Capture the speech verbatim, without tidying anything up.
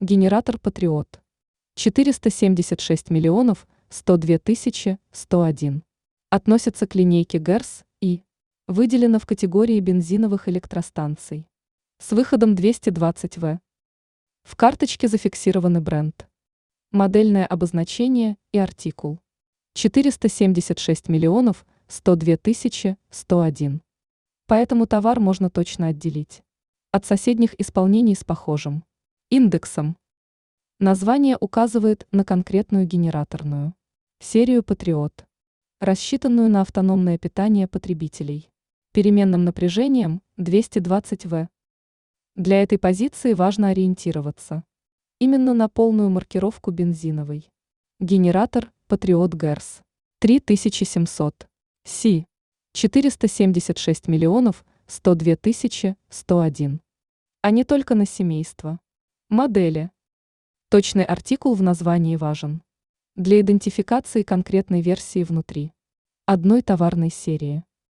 Генератор Патриот. четыреста семьдесят шесть миллионов сто две тысячи сто один. Относится к линейке ГЭРС и выделено в категории бензиновых электростанций. С выходом двести двадцать ватт. В карточке зафиксированы бренд, модельное обозначение и артикул. четыреста семьдесят шесть миллионов сто две тысячи сто один. Поэтому товар можно точно отделить от соседних исполнений с похожим индексом. Название указывает на конкретную генераторную серию «Патриот», рассчитанную на автономное питание потребителей переменным напряжением двести двадцать ватт. Для этой позиции важно ориентироваться именно на полную маркировку бензиновой. Генератор Патриот ГЭРС три тысячи семьсот Си четыреста семьдесят шесть миллионов сто две тысячи сто один. А не только на семейство модели. Точный артикул в названии важен для идентификации конкретной версии внутри одной товарной серии.